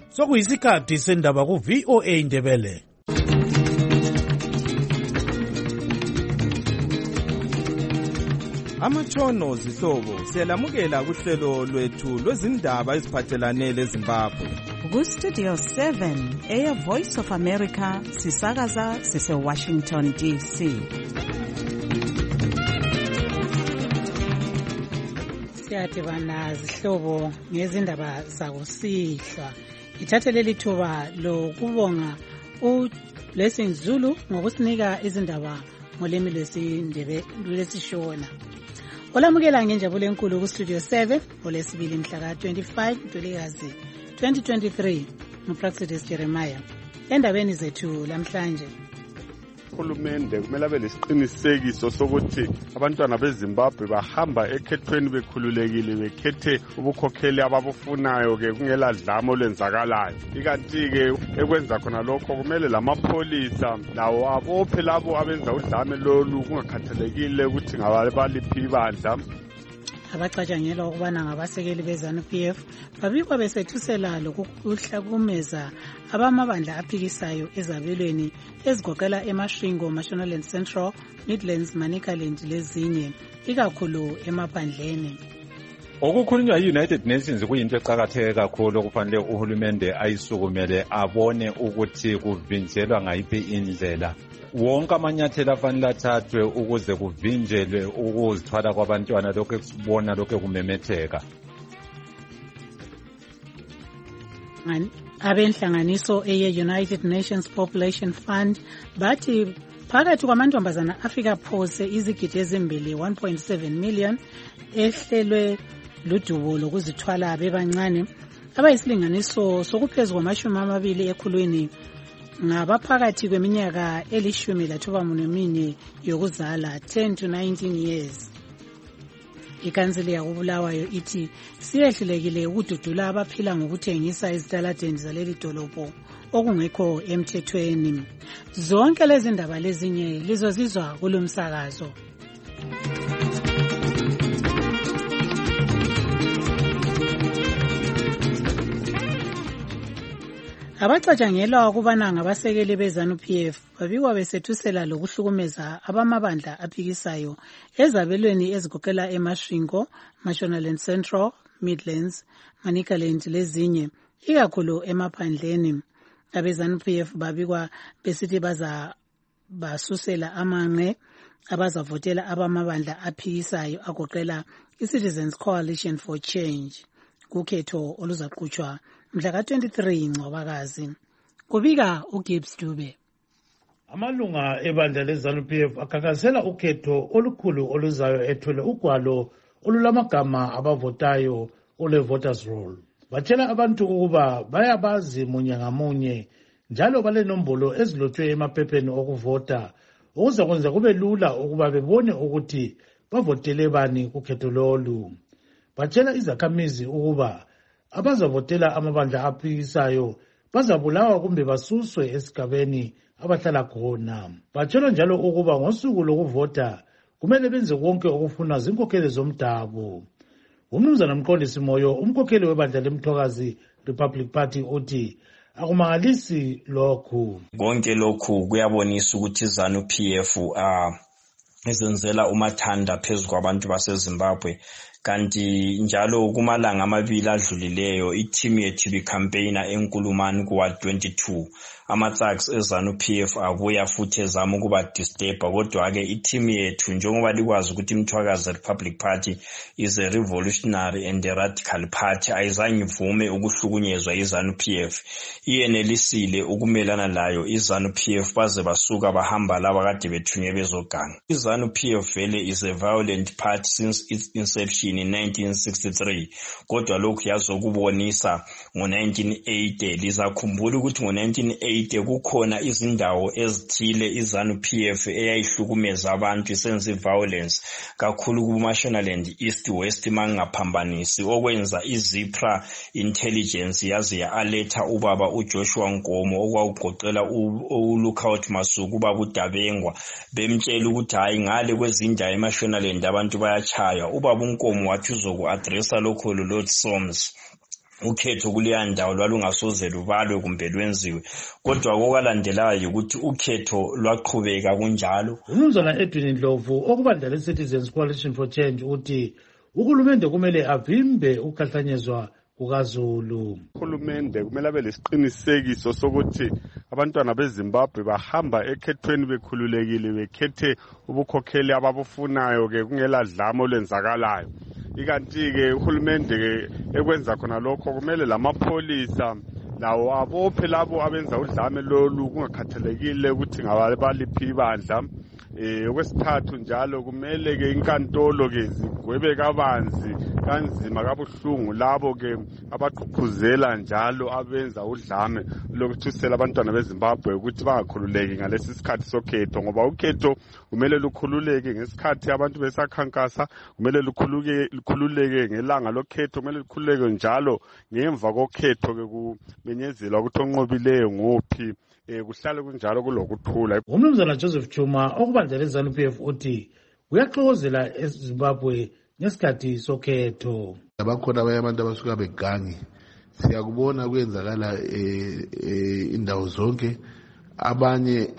Sokuyisikhathi sendaba ku VOA Indebele. Amatshono zihlobo siyalamukela kuhlelo lwethu lwezindaba eziphathelane leZimbabwe. Ku-Studio 7 eya Voice of America sisakaza sise-Washington DC. Siyadibana zihlobo ngezindaba zakusihlwa. Ithathe leli thuba lokubonga uBlessing Zulu ngokusinika izindaba ngolimi lwesishona. Olamukela ngenjabulo enkulu ku-Studio 7 olesibili mhla ka-25 Ntulikazi 2023 nguPraxidis Jeremiah. Endabeni zethu lamhlanje, uhulumende kumele abe lesiqinisekiso sokuthi abantwana beZimbabwe bahamba ekhethweni bekhululekile, bekhethe ubukhokheli ababufunayo-ke kungela dlamo olwenzakalayo. Ikanti-ke ekwenza khona lokho kumele lamapholisa lawo abophe labo abenza udlame lolu kungakhathalekile ukuthi ngabaliphi ibandla. abacatshangelwa ukubana ngabasekeli beZANU-PF babikwa besethusela lokuhlakumeza abamabandla aphikisayo ezabelweni ezigoqela eMasvingo, Mashonaland Central, Midlands, Manicaland lezinye, ikakhulu emaphandleni. Okukhulunywa yi-United Nations kuyinto eqakatheke kakhulu okufanele uhulumende ayisukumele abone ukuthi kuvinjelwa ngayiphi indlela. Wonke amanyathelo afanele athathwe ukuze kuvinjelwe ukuzithwala kwabantwana lokho ekusibona lokho kumemetheka. Abenhlanganiso eye-United Nations Population Fund bathi phakathi kwamantombazana afika phose izigidi ezimbili 1.7 million ehlelwe ludubo lokuzithwala bebancane abayisilinganiso sokuphezu kwama-20 ekhulwini ngabaphakathi kweminyaka eli-14 yokuzala 10 to 19 years. Ikhansili yakuBulawayo ithi siyehlulekile ukududula abaphila ngokuthengisa ezitaladeni zaleli dolobho okungekho emthethweni. Zonke lezi ndaba lezinye lizozizwa kulomsakazo. Abacatshangelwa ukubana ngabasekeli beZANU-PF babikwa besethusela lokuhlukumeza abamabandla aphikisayo ezabelweni ezigoqela eMasvingo, Mashonaland Central, Midlands, Manicaland lezinye, ikakhulu emaphandleni. AbeZANU-PF babikwa besithi basusela amanqe abazavotela abamabandla aphikisayo agoqela iCitizens Coalition for Change kukhetho oluzaqhutshwa mhla ka-23 Ncwabakazi. Kubika uGibbs Dube. Amalunga ebandla leZANU-PF akakasela ukhetho olukhulu oluzayo ethwele ugwalo olulamagama abavotayo ole-voters roll. Batshela abantu ukuba bayabazi munye ngamunye njalo balenombolo ezilotshwe emaphepheni okuvota ukuze kwenza kube lula ukuba bebone ukuthi bavotele bani kukhetho lolu. Batshela izakhamizi ukuba abazavotela amabandla aphikisayo bazabulawa kumbe basuswe esigabeni abahlala khona. Batshela njalo ukuba ngosuku lokuvota kumele benze konke okufunwa zinkokheli zomdabu. Umnumzana Mqondisi Moyo, umkhokheli webandla leMthokazi Republic Party, uthi akumangalisi lokhu. Konke lokhu kuyabonisa ukuthi ZANU-PF izenzela umathanda phezu kwabantu baseZimbabwe. Kanti njalo kumalanga amabili adlulileyo i-team ye-TB campaigner enkulumani kuwa 22 ama-thugs eZANU-PF abuya futhi ezama ukuba disturba, kodwa-ke i-team yethu njengoba likwazi ukuthi iMthwakazi Republic Party is a revolutionary and a radical party ayizange ivume ukuhlukunyezwa iZANU-PF. Iyenelisile ukumelana layo iZANU-PF baze basuka bahamba laba kade bethunywe bezoganga. iZANU-PF vele is a violent party since its inception in 1963, kodwa lokhu yazokubonisa ngo-1980. Lizakhumbula ukuthi ngo-1980 kukhona izindawo ezithile iZANU-PF eyayihlukumeza abantu isenza violence kakhulu kuMashonaland East West mangaphambanisi, okwenza iZipra intelligence yaze ya-aletha ubaba uJoshua Nkomo okwakugoqela uLookout Masuku ubaba uDabengwa bemtshela ukuthi hayi ngale kwezindawo eMashonaland abantu bayachaywa. Ubaba uNkomo wathi uzoku-addressa lokho Lord Soms ukhetho kuleya ndawo lwalungasoze lubalwe kumbe lwenziwe, kodwa okwalandelayo ukuthi ukhetho lwaqhubeka kunjalo. Umnumzana Edwin Ndlovu okubandla le-Citizens Coalition for Change uthi uhulumende kumele avimbe ukukhahlanyezwa kukaZulu. Uhulumende kumele abe lesiqinisekiso sokuthi abantwana beZimbabwe bahamba ekhethweni bekhululekile, bekhethe ubukhokheli ababufunayo ke kungela dlamo olwenzakalayo. Ikanti-ke uhulumende ekwenza khona lokho kumele lamapholisa lawo abophe labo abenza udlame lolu kungakhathalekile ukuthi ngabaliphi ibandla. Okwesithathu njalo kumele ke inkantolo ke zigwebe kabanzi kanzima kabuhlungu labo ke abaqhuphuzela njalo abenza udlame lokuthusela abantwana beZimbabwe ukuthi bangakhululeki ngalesi sikhathi sokhetho, ngoba ukhetho kumele lukhululeke ngesikhathi abantu besakhankasa, kumele lukhululeke ngelanga lokhetho, kumele lukhululeke njalo ngemva kokhetho ke kumenyezelwa ukuthi onqobileyo nguphi. Kuhlale kunjalo kulokuthula. Umnumzana Joseph Chuma okubandla le-ZANU-PF uthi uyaxokozela eZimbabwe ngesikhathi sokhetho. Abakhona abanye abantu abasuka begangi, siyakubona kwenzakala indawo zonke. Abanye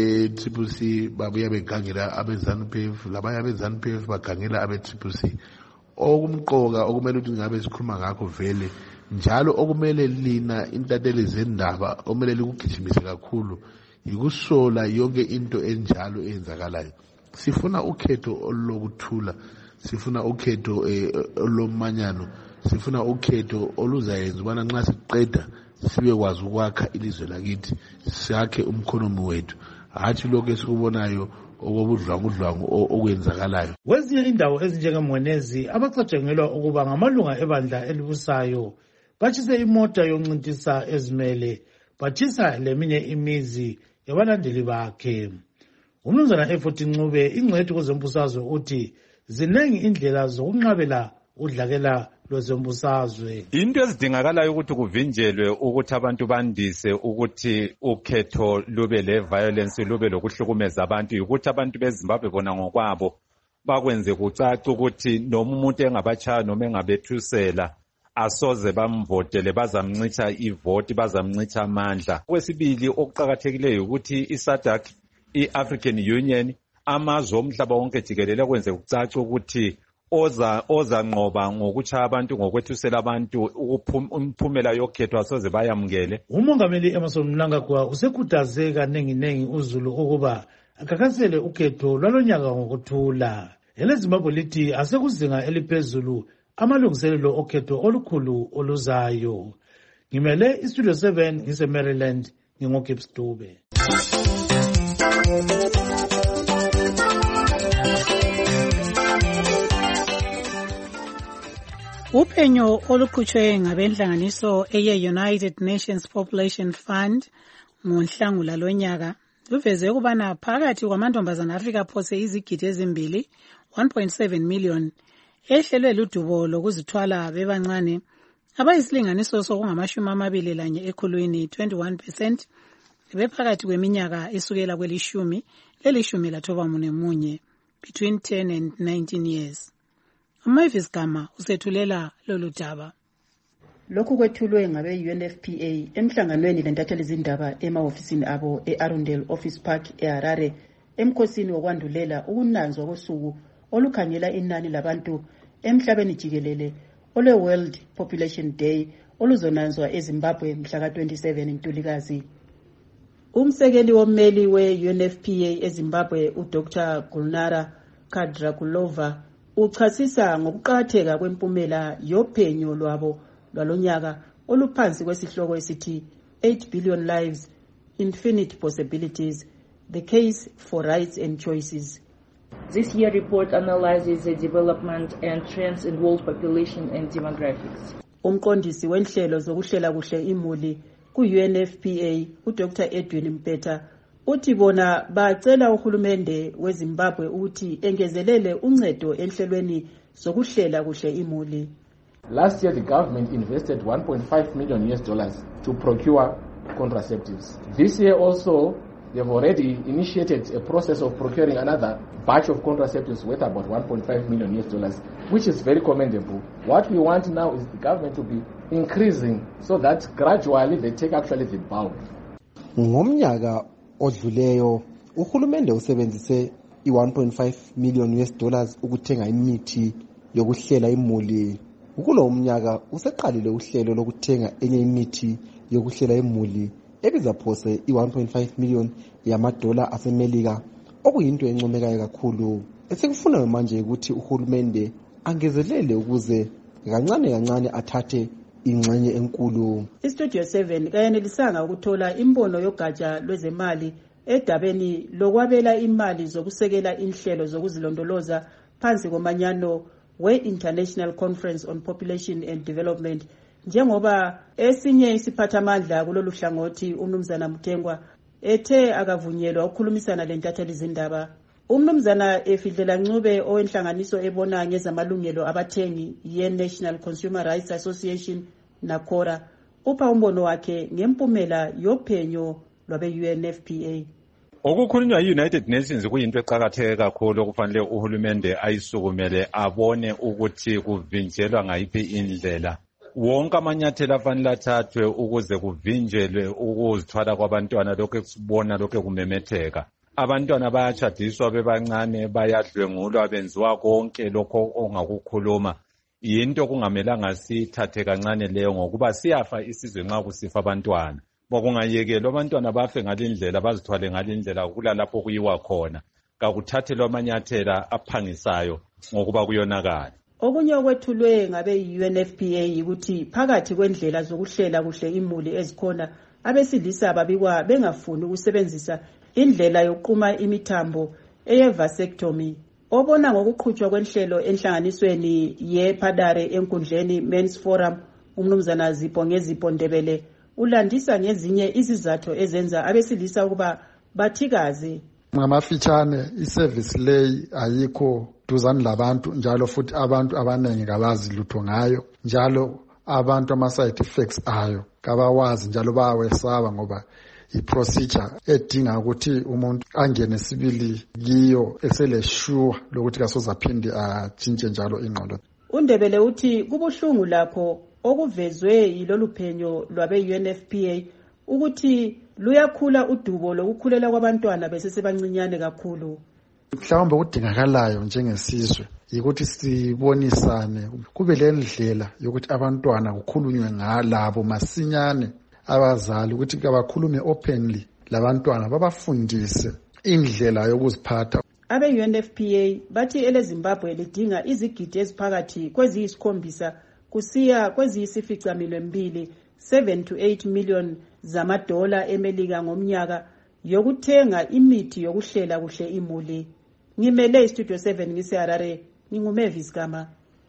abe-TCC babuya begangela abe-ZANU-PF, labanye abe-ZANU-PF bagangela abe-TCC. Okumqoka okumele ukuthi ngabe sikhuluma ngakho vele njalo okumele lina intatheli zendaba okumele likugijimise kakhulu yikusola yonke into enjalo eyenzakalayo. Sifuna ukhetho olokuthula, sifuna ukhetho olomanyano, sifuna ukhetho oluzayenza ubana nxa siqeda sibe kwazi ukwakha ilizwe lakithi, sakhe umkhonomi wethu, hathi lokho esikubonayo okobudlwangudlwangu okwenzakalayo. Kwezinye indawo ezinjengeMwenezi abacatshangelwa ukuba ngamalunga ebandla elibusayo batshise imota yoncintisa ezimele, batshisa leminye imizi yabalandeli bakhe. Umnumzana Efoti Ncube ingcwethi kwezembusazwe uthi zinengi indlela zokunqabela udlakela lwezembusazwe. Into ezidingakalayo ukuthi kuvinjelwe ukuthi abantu bandise ukuthi ukhetho lube le-violence, lube lokuhlukumeza abantu, ukuthi abantu beZimbabwe bona ngokwabo bakwenze kucaca ukuthi noma umuntu engabatshaya noma engabethusela asoze bamvotele, bazamncitha ivoti, bazamncitha amandla. Okwesibili okuqakathekileyo ukuthi iSADC, i-African Union, amazwe omhlaba wonke jikelele kwenze kucaca ukuthi oza nqoba ngokutshaya abantu, ngokwethusela abantu, umphumela yokhetho asoze bayamukele. Umongameli Emmerson Mnangagwa usekhuthaze kanenginengi uZulu ukuba akakasele ukhetho lwalonyaka ngokuthula. EleZimbabwe lithi asekuzinga eliphezulu amalungiselelo okhetho olukhulu oluzayo. Ngimele iStudio 7 ngise-Maryland, ngingoGibbs Dube. Uphenyo oluqhutshwe ngabenhlanganiso eye-United Nations Population Fund ngoNhlangula lonyaka luveze ukubana phakathi kwamantombazana afika phose izigidi ezimbili 1.7 million ehlelwe ludubo lokuzithwala bebancane abayisilinganiso sokungamashumi 21 21% bephakathi kweminyaka esukela kwelishumi lelishumi lathobamunye between 10 and 19 years. Mavis Gama usethulela lolu daba. Lokhu kwethulwe ngabe-UNFPA emhlanganweni lentatheli zindaba emahofisini abo e-Arundel Office Park eHarare emkhosini wokwandulela ukunanzwa kosuku olukhangela inani labantu emhlabeni jikelele ole-World Population Day oluzonanzwa eZimbabwe mhla ka-27 Ntulikazi. Umsekeli wommeli we-UNFPA eZimbabwe uDr. Gulnara Kadrakulova uchasisa ngokuqakatheka kwempumela yophenyo lwabo lwalonyaka oluphansi kwesihloko esithi 8 billion lives, infinite possibilities, the case for rights and choices. This year report analyzes the development and trends in world population and demographics. Umqondisi wenhlelo zokuhlela kuhle imuli ku-UNFPA uDr. Edwin Mpeta uthi bona bacela uhulumende weZimbabwe ukuthi engezelele uncedo enhlelweni zokuhlela kuhle imuli. Last year the government invested $1.5 million to procure contraceptives. This year also They've already initiated a process of procuring another batch of contraceptives worth about $1.5 million, which is very commendable. What we want now is the government to be increasing so that gradually they take actually the bulk. Ngomnyaka odluleyo uhulumende usebenzise i$1.5 million ukuthenga imithi yokuhlela imuli. Kulo umnyaka useqalile uhlelo lokuthenga enye imithi yokuhlela imuli ebiza phose i$1.5 million yamadola asemelika, okuyinto encomekayo kakhulu. Esikufuna manje ukuthi uhulumende angezelele ukuze kancane kancane athathe ingxenye enkulu. Istudio 7 kayenelisanga ukuthola imbono yogatsha lwezemali edabeni lokwabela imali zokusekela inhlelo zokuzilondoloza phansi komanyano we-International Conference on Population and Development, njengoba esinye isiphathamandla kulolu hlangothi uMnumzana Mthengwa ethe akavunyelwa ukukhulumisana lentatheli zindaba. uMnumzana Efidlela Ncube owenhlanganiso ebona ngezamalungelo abathengi ye-National Consumer Rights Association NACORA upha umbono wakhe ngempumela yophenyo lwabe-UNFPA. Okukhulunywa yi-United Nations kuyinto eqakatheke kakhulu okufanele uhulumende ayisukumele abone ukuthi kuvinjelwa ngayiphi indlela. Wonke amanyathelo afanele athathwe ukuze kuvinjelwe ukuzithwala kwabantwana, lokho ekusibona lokho kumemetheka. Abantwana bayatshadiswa bebancane, bayadlwengulwa, benziwa konke lokho ongakukhuluma. Yinto kungamelanga sithathe kancane leyo ngokuba siyafa isizwe nxa kusifa abantwana. Bokungayekelwa abantwana bafe ngalindlela, bazithwale ngalindlela, kula lapho kuyiwa khona. Kakuthathelwa amanyathela aphangisayo ngokuba kuyonakala. Okunye okwethulwe ngabe-UNFPA yikuthi phakathi kwendlela zokuhlela kuhle imuli ezikhona, abesilisa babikwa bengafuni ukusebenzisa indlela yokuquma imithambo eye-vasectomy. Obona ngokuqhutshwa kwenhlelo enhlanganisweni ye-Padare enkundleni Men's Forum, uMnumzana Zipho Ngezipho Ndebele ulandisa ngezinye izizathu ezenza abesilisa ukuba bathikaze. Ngamafitshane iservice leyi ayikho duzane labantu, njalo futhi abantu abanengi kabazi lutho ngayo, njalo abantu ama-side effects ayo kabawazi njalo bayawesaba ngoba i-procedure edinga ukuthi umuntu angene sibili kiyo eselesure lokuthi kasozaphinde atshintshe njalo ingqondo. uNdebele uthi kubuhlungu lapho okuvezwe yilolu phenyo lwabe-UNFPA ukuthi luyakhula udubo lokukhulela kwabantwana besesebancinyane kakhulu. Mhlawumbe kudingakalayo njengesizwe yikuthi sibonisane, kube le ndlela yokuthi abantwana kukhulunywe ngalabo masinyane, abazali ukuthi kabakhulume openly labantwana, babafundise indlela yokuziphatha. Abe-UNFPA bathi eleZimbabwe lidinga izigidi eziphakathi kweziyisikhombisa kusiya kweziyisificaminwembili 7 to 8 million zamadola emelika ngomnyaka yokuthenga imithi yokuhlela kuhle imuli. Ngimele iStudio 7 ngiseHarare, nginguMavis Gama.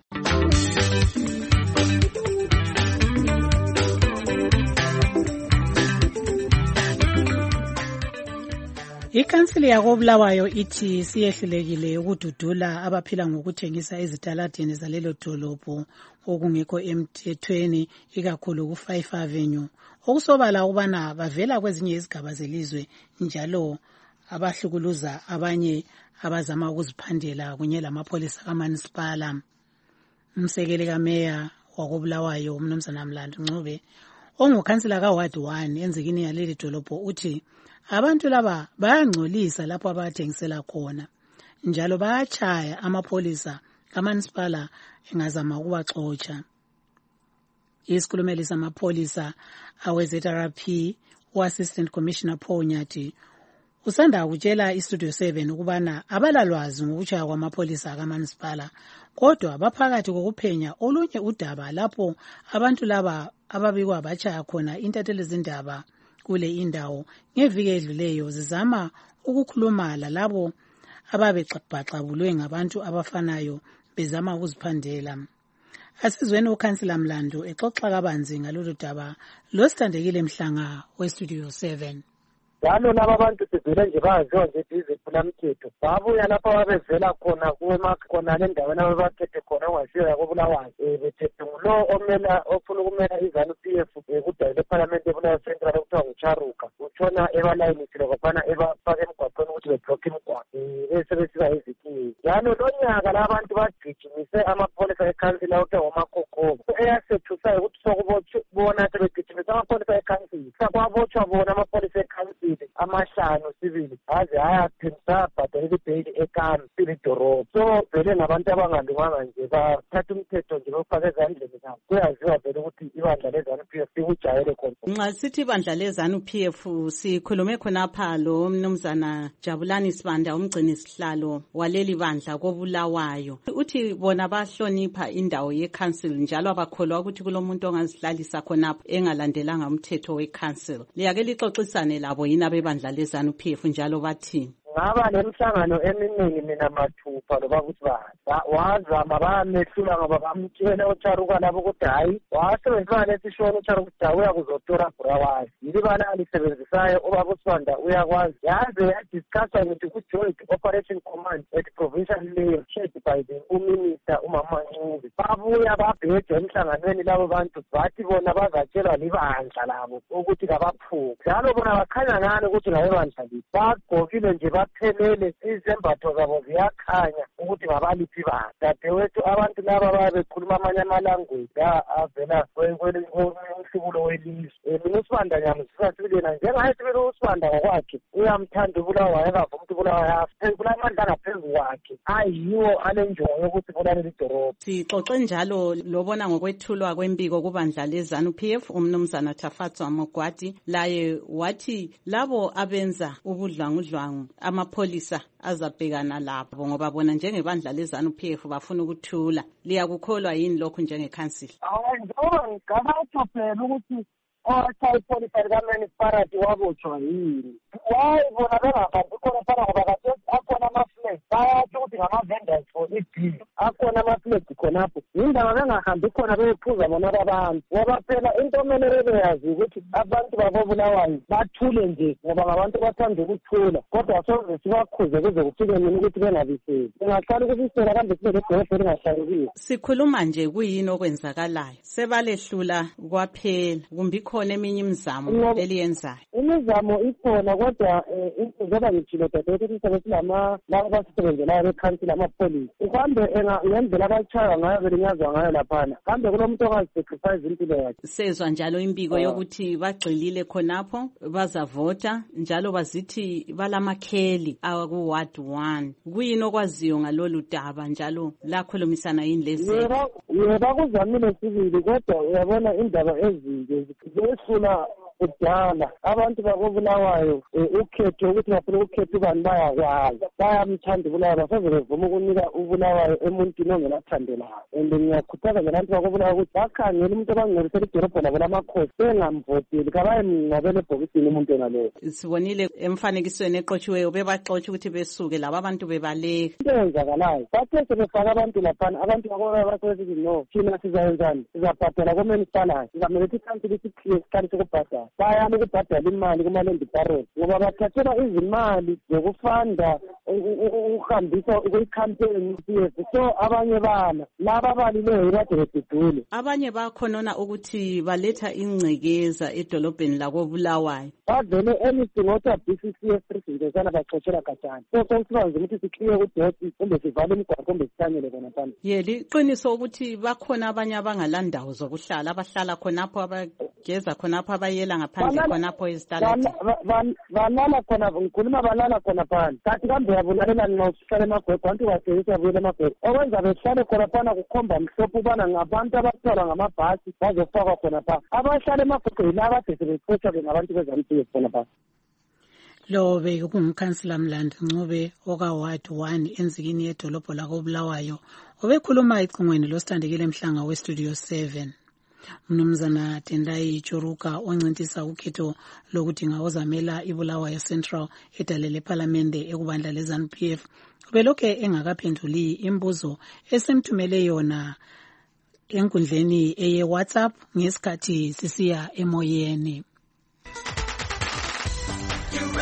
Ikhansili yakoBulawayo ithi siyehlulekile ukududula abaphila ngokuthengisa ezitaladini zalelo dolobho okungekho emthethweni, ikakhulu ku5 Avenue. Okusobala ukubana bavela kwezinye izigaba zelizwe njalo abahlukuluza abanye abazama ukuziphandela kunye lamapholisa kaManisipala. Umsekeli kaMeya wakoBulawayo uMnumzana Mlandu Ncube ongukhansila kaWard 1 enzikini yaleli dolobho uthi abantu laba bayangcolisa lapho abathengisela khona, njalo bayachaya amapholisa kaManisipala engazama ukubaxotsha. Isikhulumeli samapholisa awe-ZRP u-Assistant Commissioner Paul Nyati usanda kutshela iStudio 7 ukubana abalalwazi ngokuchaya kwamapholisa kaManisipala, kodwa baphakathi kokuphenya olunye udaba lapho abantu laba ababikwa bachaya khona intatheli zindaba kule indawo ngeviki edluleyo zizama ukukhuluma lalabo ababexabulwe ngabantu abafanayo bezama ukuziphandela. Asizweni uKhansila Mlandu exoxa kabanzi ngalolu daba losithandekile Mhlanga weStudio 7. njalo laba bantu sivele nje baziwa nje iziphulamthetho babuya lapha babevela khona khonale endaweni ababakhethe khona ongasiyo kobulawayo bethethe ngulo ofuna ukumela iZANU-PF kudayile ephalamende eBulawayo Central okuthiwa nguCharuka utshona ebalayinithile kwaphana ebafaka emgwaqweni ukuthi beblokhe imigwaqo besebesiba izikingi njalo lo nyaka labantu bagijimise amapholisa ekhansila okuthiwa ngomakhokhoma eyasethusayo ukuthi sokubona sebegijimise amapholisa ekhansila sakwabotshwa bona amapholisa ekhansila amahlanu sibili aze ayaphinda abhadalela ibheyili ekami silidorobha so vele ngabantu abangalunganga nje bathatha umthetho nje bawufaka ezandleni zabo kuyaziwa vele ukuthi ibandla leZANU-PF sikujayele khona. Nxa sithi ibandla leZANU-PF sikhulume khonapha lo mnumzana Jabulani Sibanda umgcini sihlalo waleli bandla koBulawayo uthi bona bahlonipha indawo yeCouncil njalo abakholwa ukuthi kulomuntu ongazihlalisa khonapha engalandelanga umthetho weCouncil. Liyake lixoxisane labo yini abebandla leZANU-PF njalo bathini? Ngaba lemhlangano eminingi mina mathupha loba ukuthi wazama bamehlula ngoba bamtshela uCharuka lapho ukuthi hayi wasebenzisa lesishona uCharuka ukuthi uya kuzotora Bulawayo yilibala alisebenzisayo ubaba uSibanda uyakwazi yaze yadiscussa ngithi ku-Joint Operation Command at Provincial Level chaired by the Minister uMama Ncube babuya babheja emhlanganweni labo bantu bathi bona bazatshelwa libandla labo ukuthi kabaphuke njalo bona bakhanya ngani ukuthi ngabebandla lithi bagqokile nje baphelele izembatho zabo ziyakhanya ukuthi ngabaliphi bandla dadewethu abantu laba babekhuluma amanye amalanguage avela umhlubulo welizwe mina uSibanda ngiyamzisa sibilena njengaye sibili uSibanda ngokwakhe uyamthanda uBulawayo engavuma ukuthi uBulawayo kula amandla ngaphezu kwakhe ayiwo anenjongo yokuthi bulalele idorobha. Sixoxe njalo lobona ngokwethulwa kwembiko kubandla leZANU-PF umnumzana Tafatswa Mogwadi laye wathi labo abenza ubudlwangudlwangu amapholisa azabhekana lapho ngoba bona njengebandla leZANU-PF bafuna ukuthula. Liyakukholwa yini lokhu njengekhansila? Njengoba ngicabanga phela ukuthi ipholisa likaMunicipality wabotshwa yini wayi bona bengahambi khona phana ngoba kade akhona ama-flag bayatsho ukuthi ngama-vendors for i-bill akhona ama-flag khonapho yindaba bengahambi khona bephuza bona abantu ngoba phela into okumele bebeyazi ukuthi abantu bakoBulawayo bathule nje ngoba ngabantu bathanda ukuthula kodwa soze sibakhuze kuze kufike mina ukuthi bengabiseli singahlala ukubisela kambe sibe ledolobho elingahlalekile. Sikhuluma nje kuyini okwenzakalayo sebalehlula kwaphela kumbe khona eminye imizamo eliyenzayo? Imizamo ikhona kodwa njengoba ngitshilo dadewethu ukuthi silama laba basisebenzelayo bekhansila amapholisa uhambe ngendlela abatshaywa ngayo belinyazwa ngayo laphana kambe kulomuntu ongazisacrifice impilo yakhe. Sezwa njalo imbiko yokuthi bagxilile khonapho bazavota njalo bazithi balamakheli aku-Ward 1 kuyini okwaziyo ngalolu daba njalo lakhulumisana yini lezi? Yebo kuzamile sibili kodwa uyabona indaba ezinje zesula kudala abantu bakoBulawayo ukhetho ukuthi bafuna ukukhetha ubani bayakwazi bayamthanda uBulawayo basoze bevuma ukunika uBulawayo emuntwini ongelathandelayo and ngiyakhuthaza ngelantu bakoBulawayo ukuthi bakhangele umuntu abangcolisela idorobho labo lamakhosi bengamvoteli kabayemngcwabele ebhokisini umuntu onaloyo. Sibonile emfanekisweni eqotshiweyo bebaxotsha ukuthi besuke labo abantu bebaleka. Into eyenzakalayo bathe sebefaka abantu laphana abantu bakoBulawayo basebethi no thina sizayenzani sizabhadala koMunicipality sizamele ukuthi ikhansila isikhiye isikali sokubhadala bayani ukubhadala imali kuma-land parole ngoba bathathela izimali zokufanda ukuhambisa kwi-campaign PF so abanye bana laba abalileyo kade bedudule. Abanye bakhonona ukuthi baletha ingcekeza edolobheni lakoBulawayo bavele anything otha BCCS president sana baxoshela katshana so sokusibanze ukuthi sikhiye kudoti kumbe sivale imigwaqo kumbe sihlanyele khona phambi. Liqiniso ukuthi bakhona abanye abangalandawo zokuhlala abahlala khonapho abageza khonapho abayela ngaphandle khonapho ezitaladini balala khona ngikhuluma balala khona phandle kathi kambe yabulalela nxosihlala emagwegwe abantu bathengisa buyela emagwegwe okwenza behlale khona phana kukhomba mhlophe ubana ngabantu abathwalwa ngamabhasi bazofakwa khona pha abahlala emagwegwe yila abade sebexotshwa-ke ngabantu beZANU-PF khona pha. Lo bekungumkhansila Mlandi Ncube oka-Ward 1 enzikini yedolobho lakoBulawayo obekhuluma ecingweni losithandekile Mhlanga weStudio 7. Mnumzana Tendai Choruka oncintisa ukhetho lokuthi ngawozamela iBulawayo Central edalele ePhalamende ekubandla leZANU-PF ubelokhe engakaphenduli imbuzo esemthumele yona enkundleni eye WhatsApp ngesikhathi sisiya emoyeni.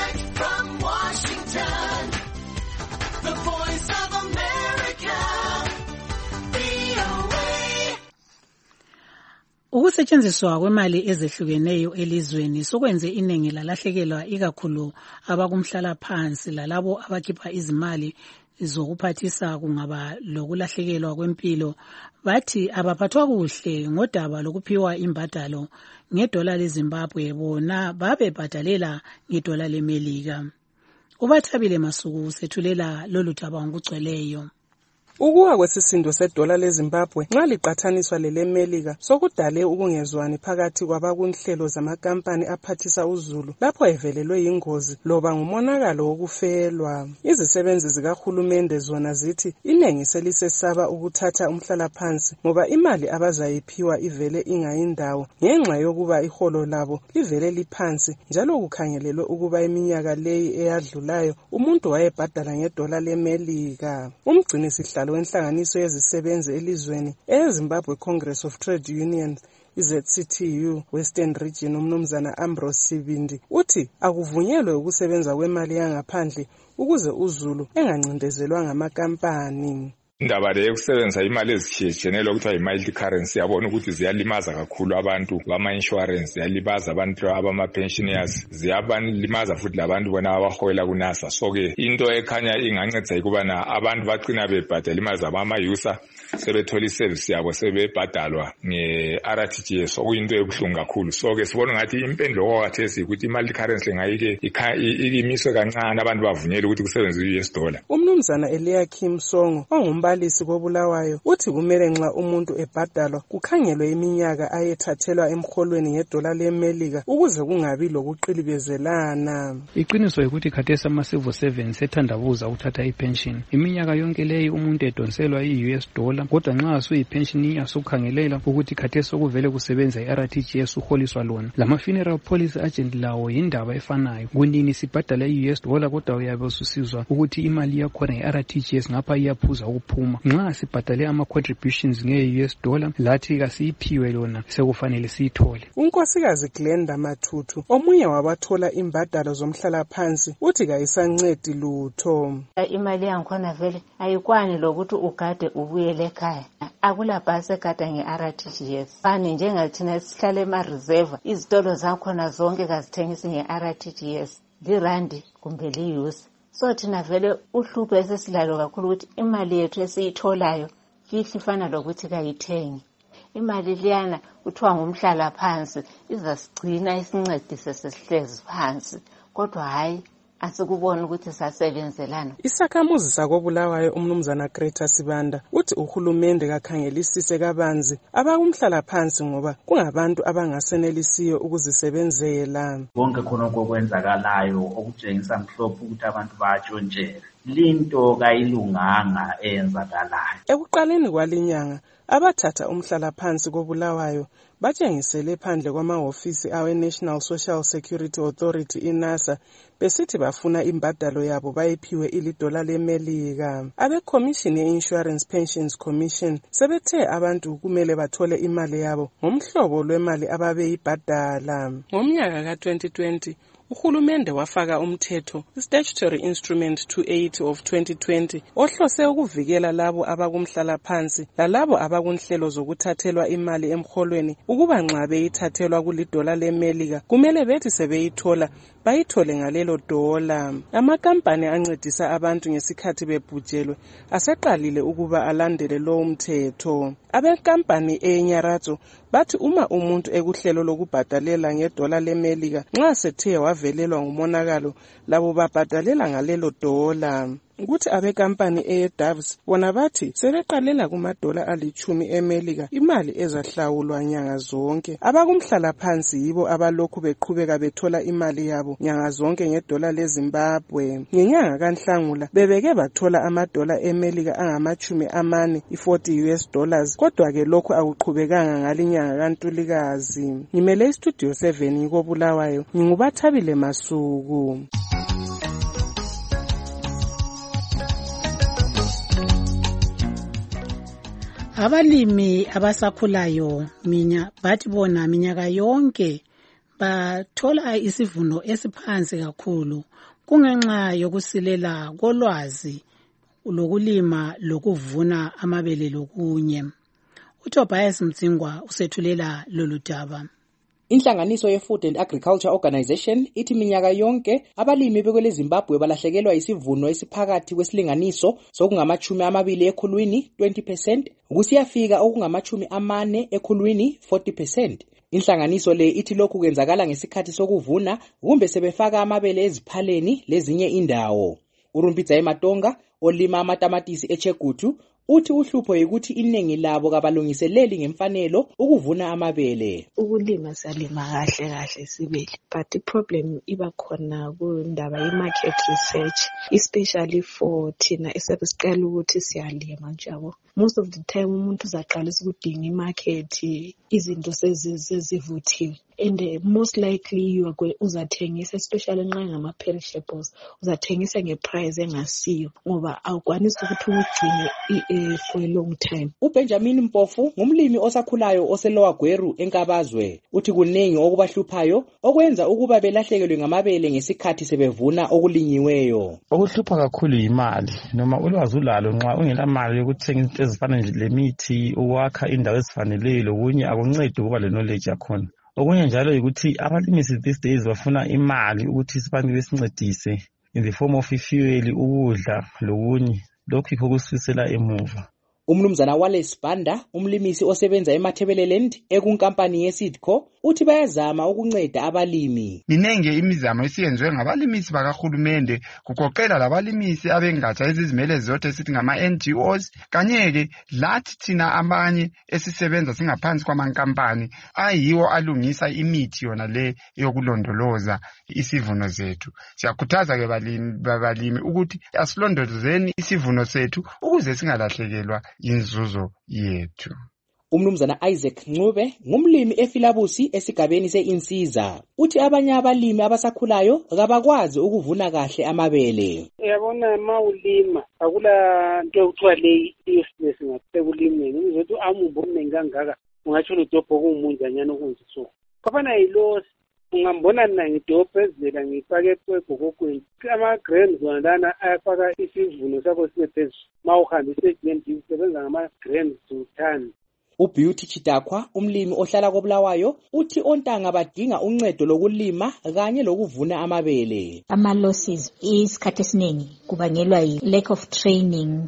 Ukusetshenziswa kwemali ezehlukeneyo elizweni sokwenze iningi lalahlekelwa ikakhulu abakumhlala phansi lalabo abakhipha izimali zokuphathisa kungaba lokulahlekelwa kwempilo. Bathi abaphathwa kuhle ngodaba lokuphiwa imbadalo ngedola leZimbabwe, bona babebhadalela ngedola leMelika. Ubathabile Masuku sethulela lolu daba ngokugcweleyo. Ukuwa kwesisindo sedola leZimbabwe nxa liqathaniswa leleMelika sokudale ukungezwani phakathi kwabakunhlelo zamakampani aphathisa uzulu lapho evelelwe yingozi loba ngumonakalo wokufelwa. Izisebenzi zikahulumende zona zithi inengi selisesaba ukuthatha umhlalaphansi ngoba imali abazayiphiwa ivele ingayindawo ngenxa yokuba iholo labo livele liphansi, njalo kukhangelelwe ukuba iminyaka leyi eyadlulayo umuntu wayebhadala ngedola leMelika. Umgcini sihlalo wenhlanganiso yezisebenzi elizweni eZimbabwe Congress of Trade Unions ZCTU Western Region umnumzana Ambrose Sibindi uthi akuvunyelwe ukusebenza kwemali yangaphandle ukuze uzulu engancindezelwa ngamakampani. Indaba le yokusebenzisa imali ezitshiyetshiyeneyo okuthiwa yi-multi currency yabona ukuthi ziyalimaza kakhulu abantu bama-insurance, ziyalimaza abantu abama-pensioners, ziyabalimaza futhi labantu bona abahola kunasa. So-ke into ekhanya ingancedisa ukubana abantu bacina bebhadala imali zabama-user sebethola iservice yabo sebebhadalwa nge-RTGS, okuyinto ebuhlungu kakhulu. So-ke sibona ngathi impendulo kwakhathesi ukuthi i-multi currency ngayike imiswe kancane abantu bavunyelwe ukuthi kusebenziswe i-US dollar. Umnumzana Eliakim Songo umbalisi koBulawayo uthi kumele nxa umuntu ebhadalwa kukhangelwe iminyaka ayethathelwa emholweni ngedola leMelika ukuze kungabi lokuqilibezelana. Iqiniso ukuthi khathesi ama-civil servants ethandabuza ukuthatha ipension iminyaka yonke leyi umuntu edonselwa i-US dollar, kodwa nxa suyi-pension asukhangelela ukuthi khathesi okuvele kusebenza i-RTGS uholiswa lona. Lama-funeral policy agent lawo yindaba efanayo. Kunini sibhadala i-US dollar kodwa uyabe ususizwa ukuthi imali yakhona i-RTGS ngapha iyaphuza ukuphuma. Nxa sibhadale ama-contributions nge-US dollar lathi kasiyiphiwe lona sekufanele siyithole. Unkosikazi Glenda Mathutu omunye wabathola imbadalo zomhlala phansi uthi kayisancedi lutho. Imali yankhona vele ayikwani lokuthi ugade ubuyele ekhaya. Akula bhasi egada nge-RTGS. Fani njengathina sihlale ema-reserve, izitolo zakhona zonke kazithengisi nge-RTGS, lirandi kumbe liyusi. So thina vele uhlupho esesilalo kakhulu ukuthi imali yethu esiyitholayo ifana lokuthi kayithengi. Imali liyana kuthiwa ngumhlala phansi izasigcina isincedise sesihlezi phansi, kodwa hayi asikubona ukuthi sasebenzelana. Isakhamuzi sakoBulawayo umnumzana Greta Sibanda uthi uhulumende kakhangelisise kabanzi abakumhlala phansi ngoba kungabantu abangasenelisiyo ukuzisebenzela. Konke khona okwenzakalayo okutshengisa mhlophe ukuthi abantu batshontshela. Linto kayilunganga eyenzakalayo. Ekuqaleni kwalinyanga abathatha umhlala phansi koBulawayo batshengisele phandle kwamahofisi awe-National Social Security Authority iNASA besithi bafuna imbadalo yabo bayiphiwe ilidola leMelika. Abe-Commission ye-Insurance Pensions Commission sebethe abantu kumele bathole imali yabo ngomhlobo lwemali ababeyibhadala. Ngomnyaka ka-2020 uhulumende wafaka umthetho Statutory Instrument 280 of 2020 ohlose ukuvikela labo abakumhlala phansi lalabo abakunhlelo zokuthathelwa imali emholweni ukuba nxa beyithathelwa kulidola leMelika kumele bethi sebeyithola bayithole ngalelo dola. Amakampani ancedisa abantu ngesikhathi bebhujelwe aseqalile ukuba alandele lo umthetho. Abekampani eNyaratho bathi uma umuntu ekuhlelo lokubhadalela ngedola leMelika nxa sethe wavelelwa ngumonakalo labo babhadalela ngalelo dola. Ukuthi abekampani eDoves bona bathi sebeqalela kumadola ali-10 eMelika imali ezahlawulwa nyanga zonke. Abakumhlala phansi yibo abalokhu beqhubeka bethola imali yabo nyanga zonke ngedola leZimbabwe. Ngenyanga kaNhlangula bebeke bathola amadola eMelika angama-40 US dollars, kodwa ke lokhu akuqhubekanga ngalinyanga kaNtulikazi. Ngimele iStudio 7 ngikoBulawayo, ngingubathabile Masuku. Abalimi abasakhulayo bathi bona minyaka yonke bathola isivuno esiphansi kakhulu kungenxa yokusilela kolwazi lokulima lokuvuna amabele lokunye. uTobias Mtsingwa usethulela lolu daba. Inhlanganiso ye-Food and Agriculture Organization ithi minyaka yonke abalimi bekwele Zimbabwe balahlekelwa isivuno esiphakathi kwesilinganiso sokungama-20 ekhulwini 20% kusiyafika okungama-40 ekhulwini 40%. Inhlanganiso le ithi lokhu kwenzakala ngesikhathi sokuvuna kumbe sebefaka amabele eziphaleni lezinye indawo. Urumpitsa eMatonga olima amatamatisi eChegutu uthi uhlupho yikuthi iningi labo kabalungiseleli ngemfanelo ukuvuna amabele. Ukulima salima kahle sibili, but the problem iba khona kundaba ye-market research, especially for thina esesiqala ukuthi siyalima njalo. Most of the time umuntu uzaqalisa ukudinga imarket, izinto sezivuthiwe, and most likely you are going uzathengisa, especially nxa ngama-perishables, uzathengisa ngeprice engasiyo ngoba awukwanisi ukuthi ugcine for a long time. UBenjamin Mpofu ngumlimi osakhulayo oseLower Gweru eNkabazwe uthi kuningi okubahluphayo okwenza ukuba belahlekelwe ngamabele ngesikhathi sebevuna okulinyiweyo. Okuhlupha kakhulu imali, noma ulwazi ulalo nxa ungela mali yokuthenga izinto ezifana nje lemithi, ukwakha indawo ezifaneleyo lokunye akuncedi ukuba le knowledge yakhona. Okunye njalo ukuthi abalimisi these days bafuna imali ukuthi sibantu besincedise in the form of fuel, ukudla lokunye. Lokhu yikho kusisela emuva. Umnumzana Wallace Banda, umlimisi osebenza eMathebeleland ekunkampani yeSeedco, uthi bayazama ukunceda abalimi. Minenge imizamo esiyenziwe ngabalimisi bakahulumende kugoqela labalimisi abengatsha ezizimele zodwa esithi ngama-NGOs, kanye-ke lathi thina abanye esisebenza singaphansi kwamankampani ayiwo alungisa imithi yona le yokulondoloza isivuno zethu. Siyakhuthaza-ke balimi ukuthi asilondolozeni isivuno sethu ukuze singalahlekelwa inzuzo yethu. Umnumzana Isaac Ncube ngumlimi eFilabusi esigabeni se-Insiza. Uthi abanye abalimi abasakhulayo kabakwazi ukuvuna kahle amabele. Uyabona mawulima akula nto okuthiwa le useless ngakusekulimi ngizothi amumbo omningi kangaka ungatsho udobho kumunjanyana okunzisuku. Kafana yilosi ungambona mina ngidobho ezivela ngifake kwegokokweni. Ama-grains wona lana ayafaka isivuno sakho sibe phezulu. Mawuhamba isegment usebenza ngama-grains to ton. uBeauty Chidakwa umlimi ohlala koBulawayo uthi ontanga badinga uncedo lokulima kanye lokuvuna amabele. Ama losses isikhathi esiningi kubangelwa yi lack of training,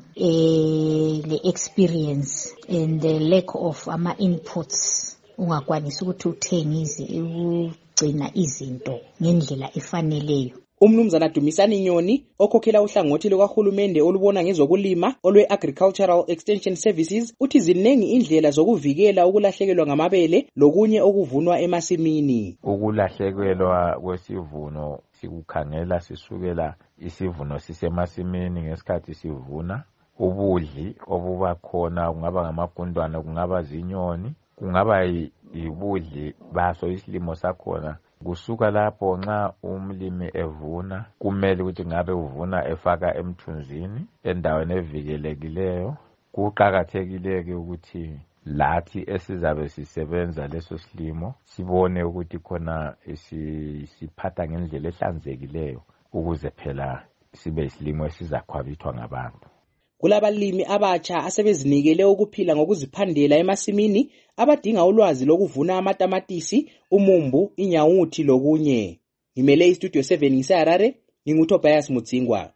le experience and the lack of ama inputs. Ungakwanisa ukuthi uthenge ugcina izinto ngendlela efaneleyo. Umnumzana Dumisani Nyoni okhokhela uhlangothi lukahulumende olubona ngezokulima olwe-Agricultural Extension Services uthi zinengi indlela zokuvikela ukulahlekelwa ngamabele lokunye okuvunwa emasimini. Ukulahlekelwa kwesivuno sikukhangela sisukela isivuno sisemasimini ngesikhathi sivuna. Ubudli obuba khona kungaba ngamagundwana, kungaba zinyoni, kungaba yibudli baso isilimo sakhona. Kusuka lapho nxa umlimi evuna kumele ukuthi ngabe uvuna efaka emthunzini endaweni evikelekileyo. Kuqakathekile ukuthi lathi esizabe sisebenza leso silimo sibone ukuthi khona siphatha ngendlela ehlanzekileyo ukuze phela sibe isilimo esizakhwabithwa ngabantu. Kulabalimi abatsha asebezinikele ukuphila ngokuziphandela emasimini abadinga ulwazi lokuvuna amatamatisi, umumbu, inyawuthi lokunye. Ngimele iStudio 7 ngiseHarare, nginguTobias Mutsingwa.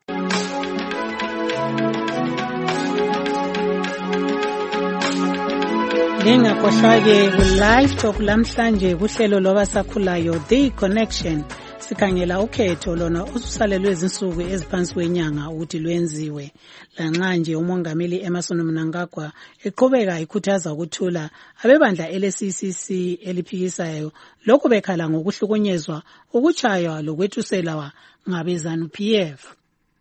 Ngingakhohlwa-ke ku-live talk lamhlanje kuhlelo lwabasakhulayo The Connection. Sikhangela ukhetho lona ususalelwe izinsuku eziphansi kwenyanga ukuthi lwenziwe. Lanxa nje umongameli Emmerson Mnangagwa eqhubeka ikhuthaza ukuthula abebandla LCCC eliphikisayo lokho bekhala ngokuhlukunyezwa, ukuchaywa lokwethusela ngabe-ZANU-PF.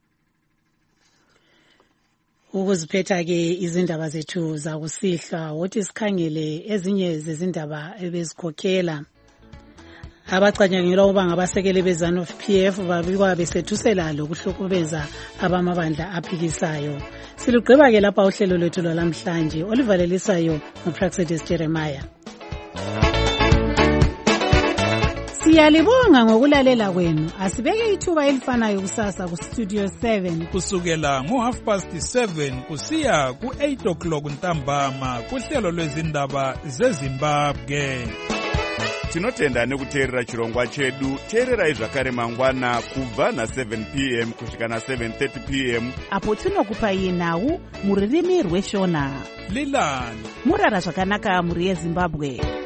Ukuziphetha-ke izindaba zethu zakusihla wothi sikhangele ezinye zezindaba ebezikhokhela. Abacanyangelwa ukuba ngabasekeli be-ZANU-PF babikwa besethusela lokuhlukubeza abamabandla aphikisayo. Silugqiba-ke lapha uhlelo lwethu lwalamhlanje olivalelisayo nguPraxedis Jeremiah. Siyalibonga ngokulalela kwenu. Asibeke ithuba elifanayo kusasa ku Studio 7 kusukela ngo7:30 kusiya ku8 o'clock ntambama kuhlelo lwezindaba zeZimbabwe. Tinotenda nekuteerera chirongwa chedu. Teererai zvakare mangwana kubva na7 p.m. kusvika na7:30 p.m. apo tinokupai nhau mururimi rweshona. Lilani murara zvakanaka muri yeZimbabwe.